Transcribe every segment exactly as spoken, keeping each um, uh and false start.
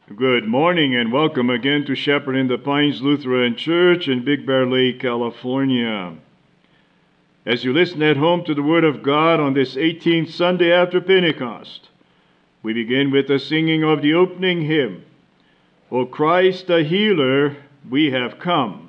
Good morning and welcome again to Shepherd in the Pines Lutheran Church in Big Bear Lake, California. As you listen at home to the Word of God on this eighteenth Sunday after Pentecost, we begin with the singing of the opening hymn, O Christ the Healer, we have come.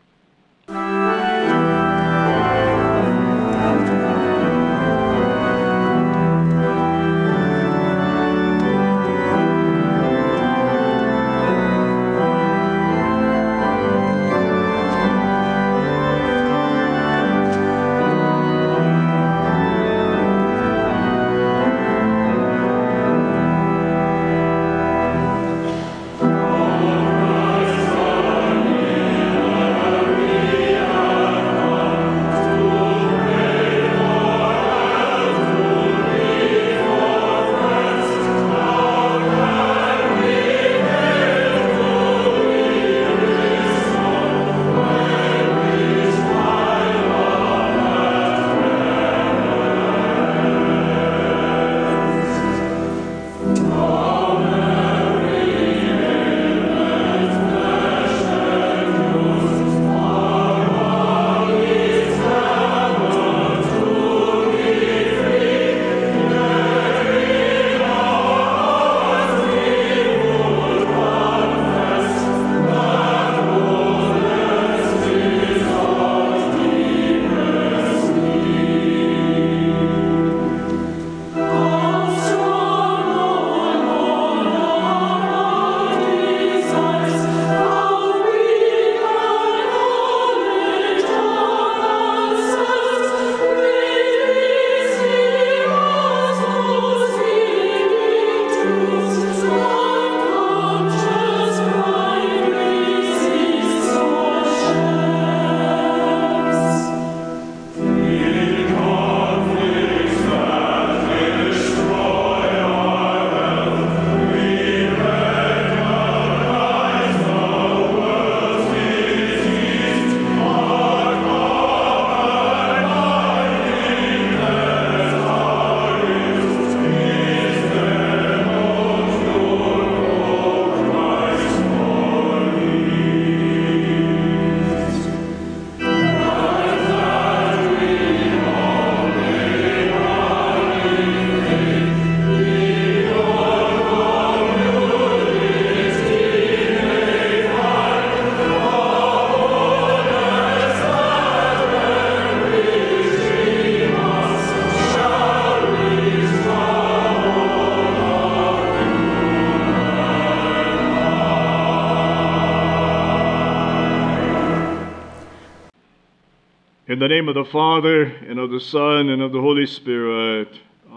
In the name of the Father, and of the Son, and of the Holy Spirit.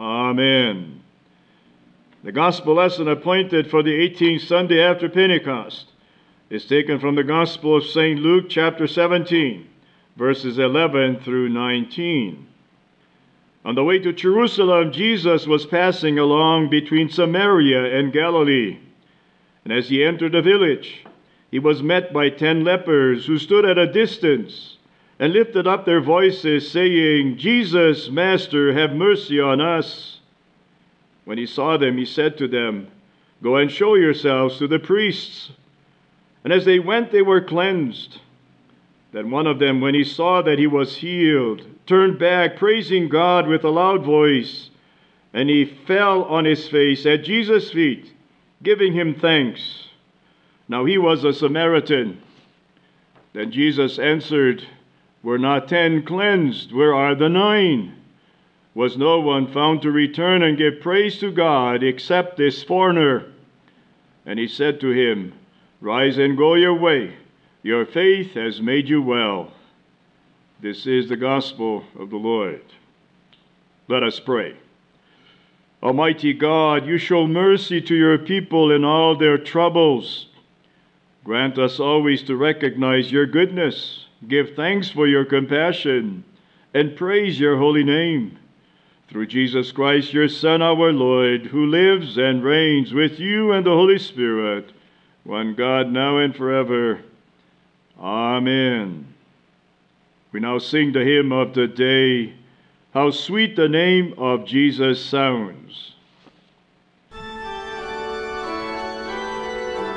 Amen. The Gospel lesson appointed for the eighteenth Sunday after Pentecost is taken from the Gospel of Saint Luke, chapter seventeen, verses eleven through nineteen. On the way to Jerusalem, Jesus was passing along between Samaria and Galilee. And as he entered the village, he was met by ten lepers who stood at a distance and lifted up their voices, saying, Jesus, Master, have mercy on us. When he saw them, he said to them, Go and show yourselves to the priests. And as they went, they were cleansed. Then one of them, when he saw that he was healed, turned back, praising God with a loud voice, and he fell on his face at Jesus' feet, giving him thanks. Now he was a Samaritan. Then Jesus answered, Were not ten cleansed? Where are the nine? Was no one found to return and give praise to God except this foreigner? And he said to him, Rise and go your way. Your faith has made you well. This is the gospel of the Lord. Let us pray. Almighty God, you show mercy to your people in all their troubles. Grant us always to recognize your goodness, give thanks for your compassion, and praise your holy name. Through Jesus Christ, your Son, our Lord, who lives and reigns with you and the Holy Spirit, one God, now and forever. Amen. We now sing the hymn of the day, How Sweet the Name of Jesus Sounds.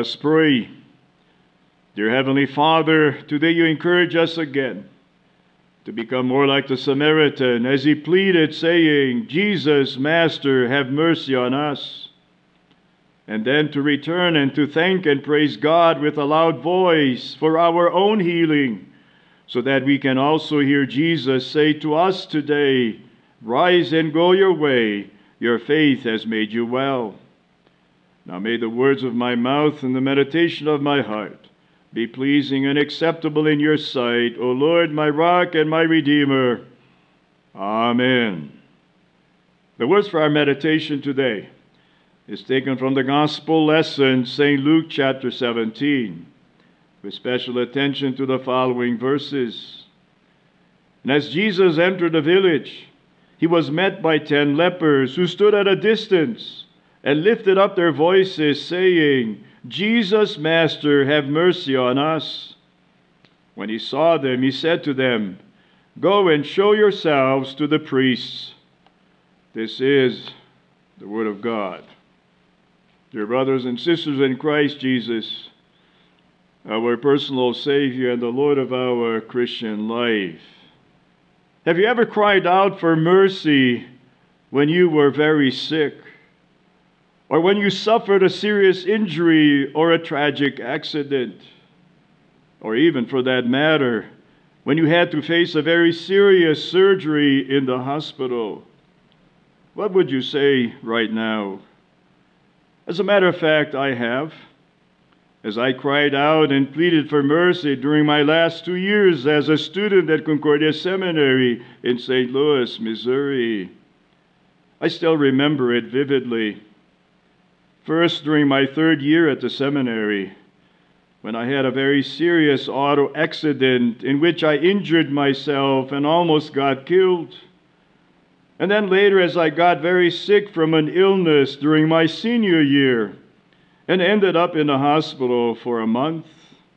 us pray. Dear Heavenly Father, today you encourage us again to become more like the Samaritan as he pleaded, saying, Jesus, Master, have mercy on us. And then to return and to thank and praise God with a loud voice for our own healing, so that we can also hear Jesus say to us today, rise and go your way, your faith has made you well. Now may the words of my mouth and the meditation of my heart be pleasing and acceptable in your sight, O Lord, my rock and my redeemer. Amen. The words for our meditation today is taken from the gospel lesson, Saint Luke chapter seventeen, with special attention to the following verses. And as Jesus entered the village, he was met by ten lepers who stood at a distance and lifted up their voices, saying, Jesus, Master, have mercy on us. When he saw them, he said to them, go and show yourselves to the priests. This is the word of God. Dear brothers and sisters in Christ Jesus, our personal Savior and the Lord of our Christian life, have you ever cried out for mercy when you were very sick? Or when you suffered a serious injury or a tragic accident? Or even, for that matter, when you had to face a very serious surgery in the hospital? What would you say right now? As a matter of fact, I have. As I cried out and pleaded for mercy during my last two years as a student at Concordia Seminary in Saint Louis, Missouri. I still remember it vividly. First, during my third year at the seminary, when I had a very serious auto accident in which I injured myself and almost got killed. And then later, as I got very sick from an illness during my senior year and ended up in the hospital for a month.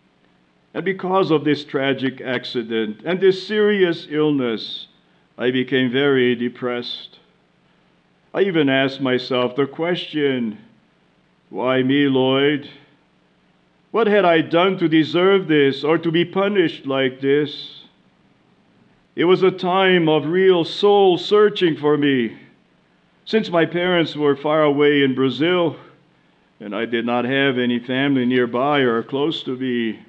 And because of this tragic accident and this serious illness, I became very depressed. I even asked myself the question, why me, Lord? What had I done to deserve this or to be punished like this? It was a time of real soul searching for me, since my parents were far away in Brazil and I did not have any family nearby or close to me.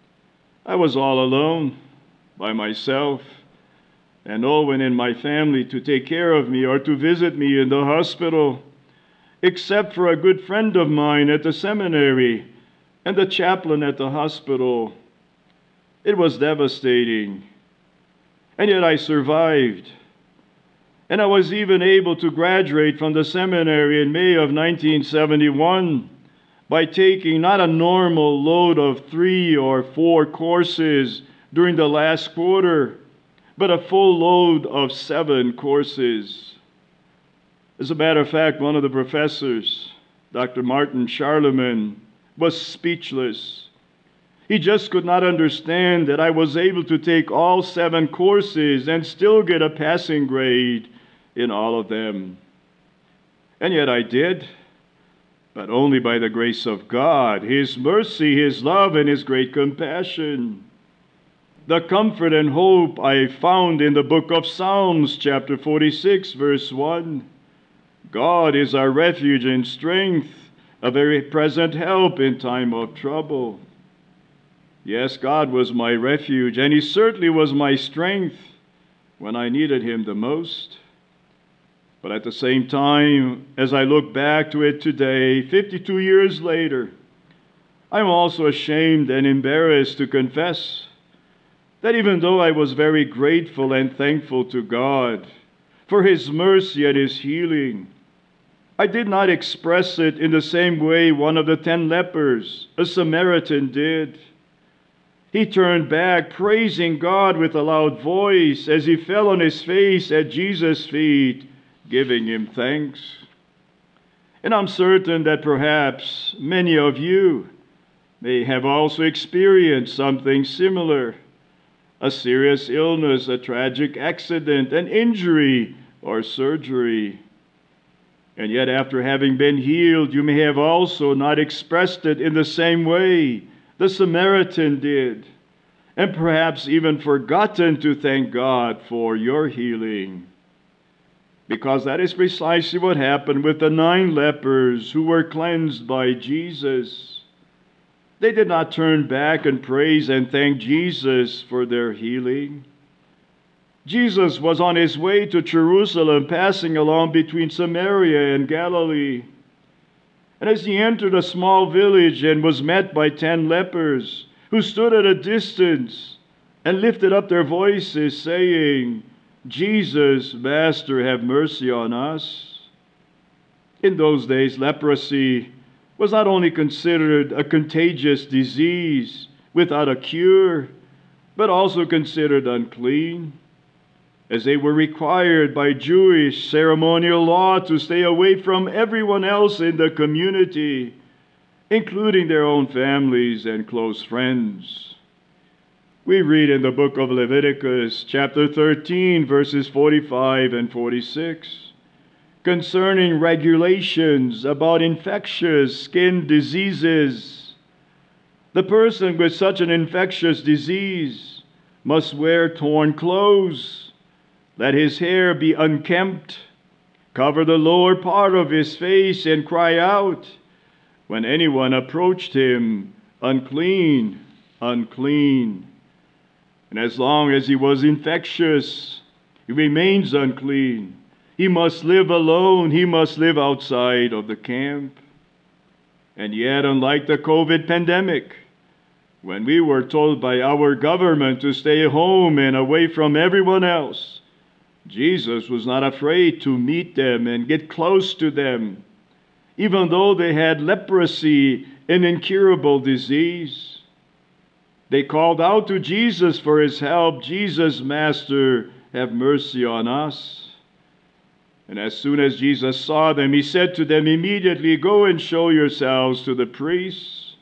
I was all alone, by myself, and no one in my family to take care of me or to visit me in the hospital, except for a good friend of mine at the seminary and the chaplain at the hospital. It was devastating. And yet I survived. And I was even able to graduate from the seminary in May of nineteen seventy-one by taking not a normal load of three or four courses during the last quarter, but a full load of seven courses. As a matter of fact, one of the professors, Doctor Martin Charlemagne, was speechless. He just could not understand that I was able to take all seven courses and still get a passing grade in all of them. And yet I did, but only by the grace of God, His mercy, His love, and His great compassion. The comfort and hope I found in the book of Psalms, chapter forty-six, verse one. God is our refuge and strength, a very present help in time of trouble. Yes, God was my refuge, and He certainly was my strength when I needed Him the most. But at the same time, as I look back to it today, fifty-two years later, I'm also ashamed and embarrassed to confess that even though I was very grateful and thankful to God for His mercy and His healing, I did not express it in the same way one of the ten lepers, a Samaritan, did. He turned back, praising God with a loud voice as he fell on his face at Jesus' feet, giving Him thanks. And I'm certain that perhaps many of you may have also experienced something similar, a serious illness, a tragic accident, an injury, or surgery. And yet after having been healed, you may have also not expressed it in the same way the Samaritan did, and perhaps even forgotten to thank God for your healing. Because that is precisely what happened with the nine lepers who were cleansed by Jesus. They did not turn back and praise and thank Jesus for their healing. Jesus was on his way to Jerusalem, passing along between Samaria and Galilee. And as he entered a small village and was met by ten lepers, who stood at a distance and lifted up their voices, saying, "Jesus, Master, have mercy on us." In those days, leprosy was not only considered a contagious disease without a cure, but also considered unclean, as they were required by Jewish ceremonial law to stay away from everyone else in the community, including their own families and close friends. We read in the book of Leviticus, chapter thirteen, verses forty-five and forty-six, concerning regulations about infectious skin diseases. The person with such an infectious disease must wear torn clothes, let his hair be unkempt, cover the lower part of his face, and cry out when anyone approached him, "Unclean, unclean." And as long as he was infectious, he remains unclean. He must live alone. He must live outside of the camp. And yet, unlike the COVID pandemic, when we were told by our government to stay home and away from everyone else, Jesus was not afraid to meet them and get close to them, even though they had leprosy, an incurable disease. They called out to Jesus for his help, "Jesus, Master, have mercy on us." And as soon as Jesus saw them, he said to them immediately, "Go and show yourselves to the priests."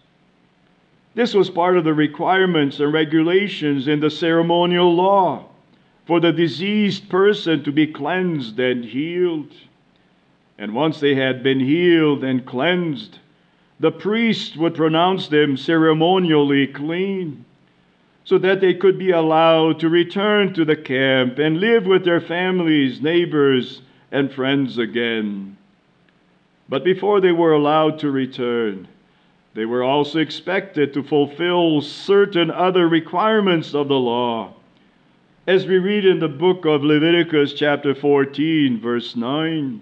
This was part of the requirements and regulations in the ceremonial law, for the diseased person to be cleansed and healed. And once they had been healed and cleansed, the priest would pronounce them ceremonially clean, so that they could be allowed to return to the camp and live with their families, neighbors, and friends again. But before they were allowed to return, they were also expected to fulfill certain other requirements of the law, as we read in the book of Leviticus chapter fourteen, verse nine.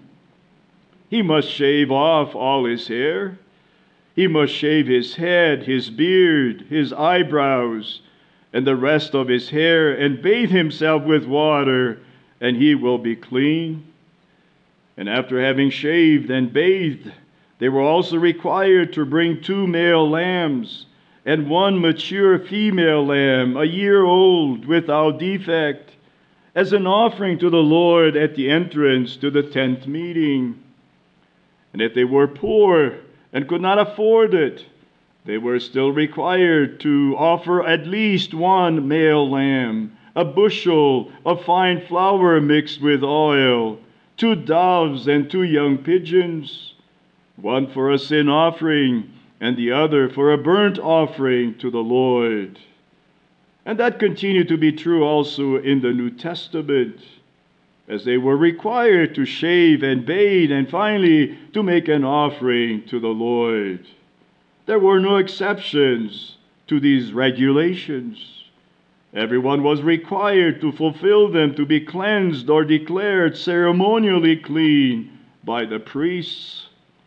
He must shave off all his hair. He must shave his head, his beard, his eyebrows, and the rest of his hair, and bathe himself with water, and he will be clean. And after having shaved and bathed, they were also required to bring two male lambs and one mature female lamb, a year old, without defect, as an offering to the Lord at the entrance to the tent meeting. And if they were poor and could not afford it, they were still required to offer at least one male lamb, a bushel of fine flour mixed with oil, two doves and two young pigeons, one for a sin offering and the other for a burnt offering to the Lord. And that continued to be true also in the New Testament, as they were required to shave and bathe and finally to make an offering to the Lord. There were no exceptions to these regulations. Everyone was required to fulfill them, to be cleansed or declared ceremonially clean by the priests.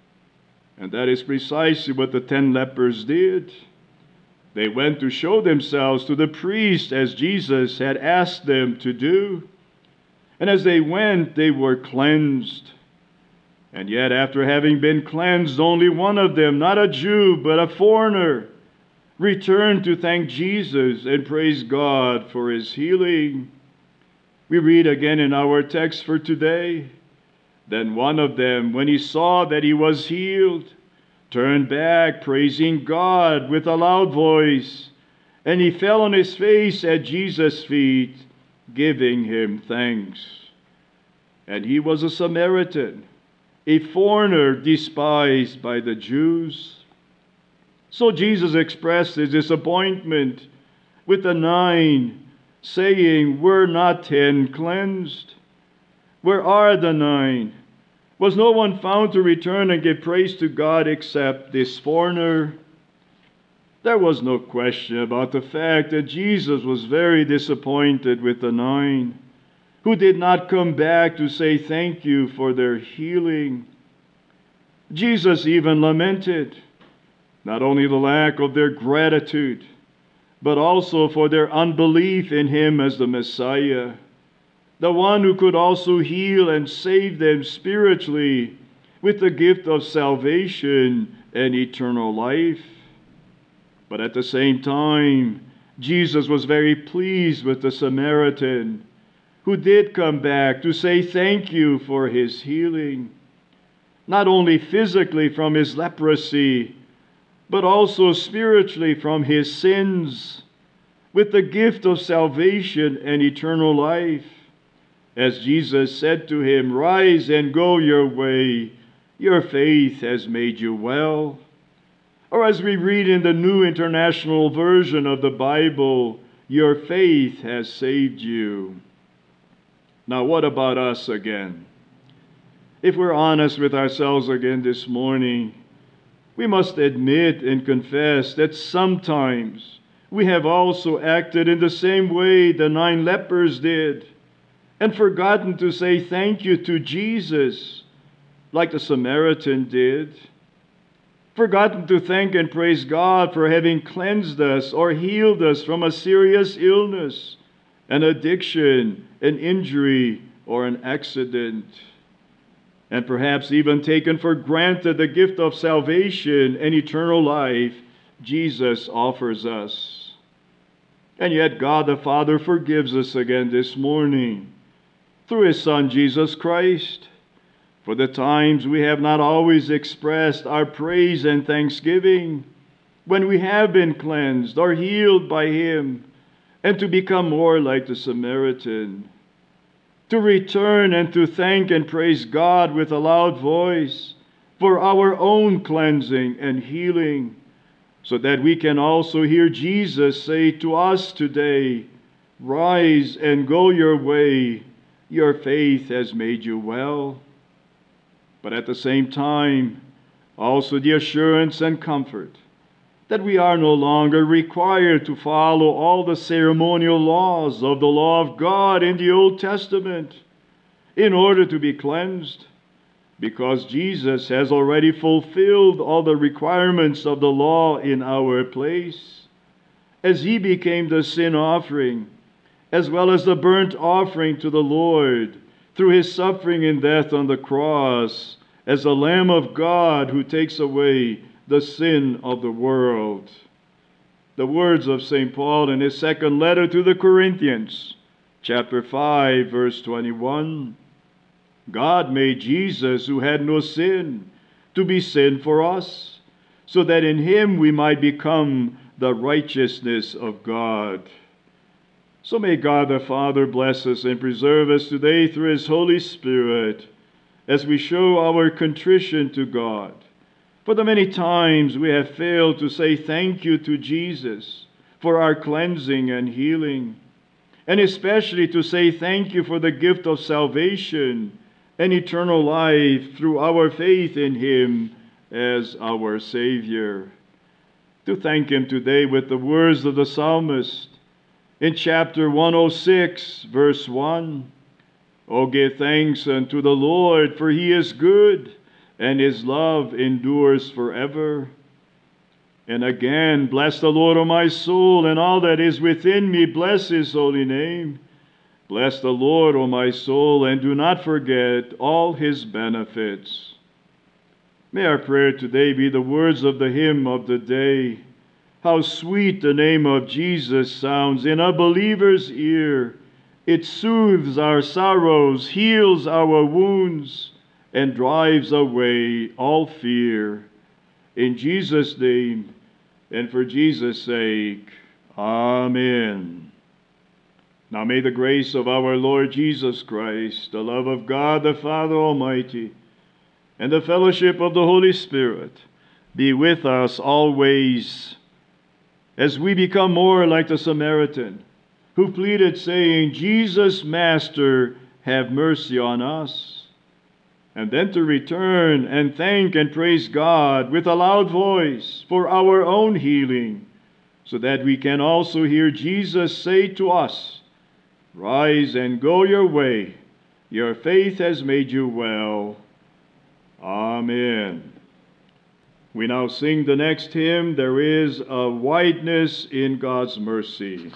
And that is precisely what the ten lepers did. They went to show themselves to the priest as Jesus had asked them to do. And as they went, they were cleansed. And yet, after having been cleansed, only one of them, not a Jew, but a foreigner, returned to thank Jesus and praise God for his healing. We read again in our text for today, "Then one of them, when he saw that he was healed, turned back, praising God with a loud voice, and he fell on his face at Jesus' feet, giving him thanks." And he was a Samaritan. a foreigner despised by the Jews. So Jesus expressed his disappointment with the nine, saying, "Were not ten cleansed? Where are the nine? Was no one found to return and give praise to God except this foreigner?" There was no question about the fact that Jesus was very disappointed with the nine who did not come back to say thank you for their healing. Jesus even lamented not only the lack of their gratitude, but also for their unbelief in him as the Messiah, the one who could also heal and save them spiritually with the gift of salvation and eternal life. But at the same time, Jesus was very pleased with the Samaritan who did come back to say thank you for his healing, not only physically from his leprosy, but also spiritually from his sins, with the gift of salvation and eternal life. As Jesus said to him, "Rise and go your way. Your faith has made you well." Or as we read in the New International Version of the Bible, "Your faith has saved you." Now, what about us again? If we're honest with ourselves again this morning, we must admit and confess that sometimes we have also acted in the same way the nine lepers did, and forgotten to say thank you to Jesus, like the Samaritan did. Forgotten to thank and praise God for having cleansed us or healed us from a serious illness, an addiction, an injury, or an accident. And perhaps even taken for granted the gift of salvation and eternal life Jesus offers us. And yet God the Father forgives us again this morning through his Son Jesus Christ, for the times we have not always expressed our praise and thanksgiving when we have been cleansed or healed by him, and to become more like the Samaritan, to return and to thank and praise God with a loud voice for our own cleansing and healing, so that we can also hear Jesus say to us today, "Rise and go your way. Your faith has made you well." But at the same time, also the assurance and comfort that we are no longer required to follow all the ceremonial laws of the law of God in the Old Testament in order to be cleansed, because Jesus has already fulfilled all the requirements of the law in our place, as he became the sin offering, as well as the burnt offering to the Lord, through his suffering and death on the cross, as the Lamb of God who takes away the sin of the world. The words of Saint Paul in his second letter to the Corinthians, chapter five, verse twenty-one. God made Jesus, who had no sin, to be sin for us, so that in him we might become the righteousness of God. So may God the Father bless us and preserve us today through his Holy Spirit, as we show our contrition to God for the many times we have failed to say thank you to Jesus for our cleansing and healing, and especially to say thank you for the gift of salvation and eternal life through our faith in him as our Savior. To thank him today with the words of the psalmist in chapter one oh six, verse one. "O give thanks unto the Lord, for he is good, and his love endures forever." And again, "Bless the Lord, O my soul, and all that is within me, bless his holy name. Bless the Lord, O my soul, and do not forget all his benefits." May our prayer today be the words of the hymn of the day. How sweet the name of Jesus sounds in a believer's ear. It soothes our sorrows, heals our wounds, and drives away all fear. In Jesus' name, and for Jesus' sake, Amen. Now may the grace of our Lord Jesus Christ, the love of God the Father Almighty, and the fellowship of the Holy Spirit be with us always, as we become more like the Samaritan who pleaded, saying, Jesus, Master, have mercy on us. And then to return and thank and praise God with a loud voice for our own healing, so that we can also hear Jesus say to us, Rise and go your way. Your faith has made you well. Amen. We now sing the next hymn, There is a Wideness in God's Mercy.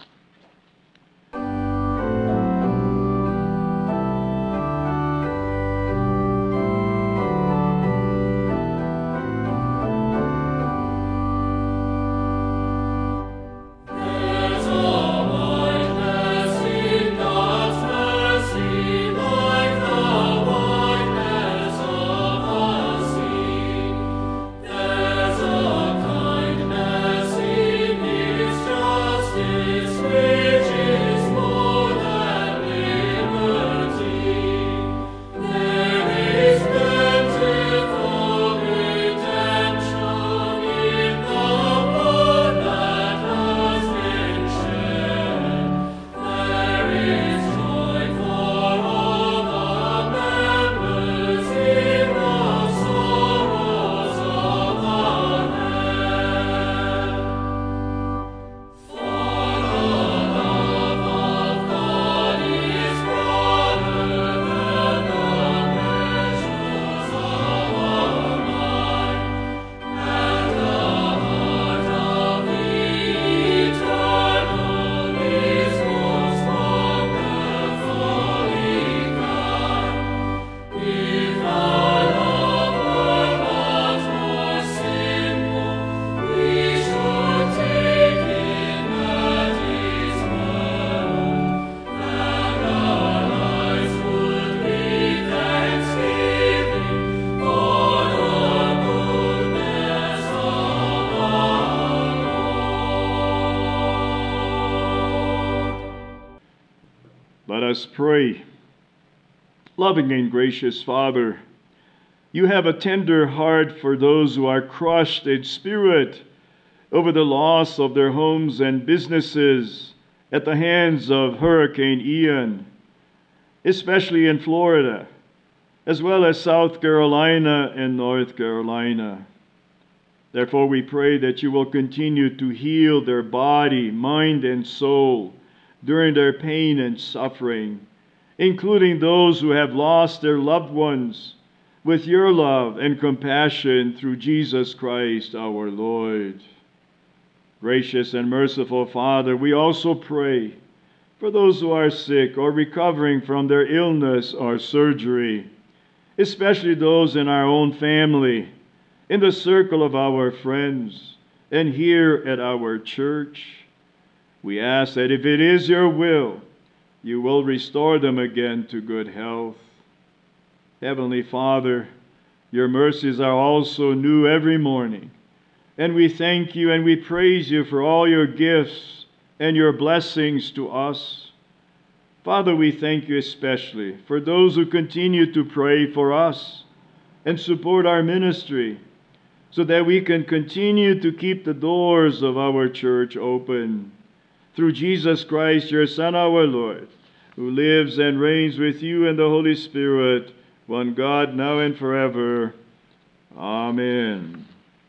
Let us pray. Loving and gracious Father, you have a tender heart for those who are crushed in spirit over the loss of their homes and businesses at the hands of Hurricane Ian, especially in Florida, as well as South Carolina and North Carolina. Therefore, we pray that you will continue to heal their body, mind, and soul during their pain and suffering, including those who have lost their loved ones, with your love and compassion through Jesus Christ our Lord. Gracious and merciful Father, we also pray for those who are sick or recovering from their illness or surgery, especially those in our own family, in the circle of our friends, and here at our church. We ask that if it is your will, you will restore them again to good health. Heavenly Father, your mercies are also new every morning, and we thank you and we praise you for all your gifts and your blessings to us. Father, we thank you especially for those who continue to pray for us and support our ministry, so that we can continue to keep the doors of our church open. Through Jesus Christ, your Son, our Lord, who lives and reigns with you and the Holy Spirit, one God, now and forever. Amen.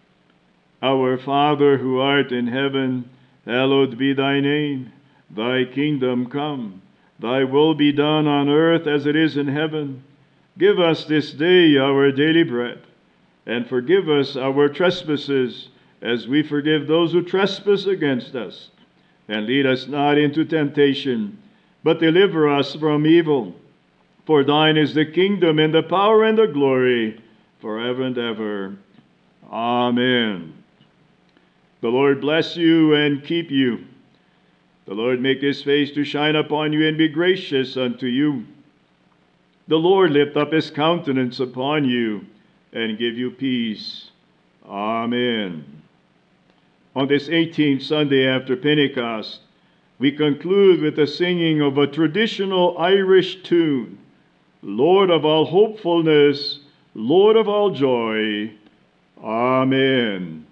Our Father, who art in heaven, hallowed be thy name. Thy kingdom come. Thy will be done on earth as it is in heaven. Give us this day our daily bread, and forgive us our trespasses, as we forgive those who trespass against us. And lead us not into temptation, but deliver us from evil. For thine is the kingdom and the power and the glory, forever and ever. Amen. The Lord bless you and keep you. The Lord make his face to shine upon you and be gracious unto you. The Lord lift up his countenance upon you and give you peace. Amen. On this eighteenth Sunday after Pentecost, we conclude with the singing of a traditional Irish tune, Lord of all hopefulness, Lord of all joy. Amen.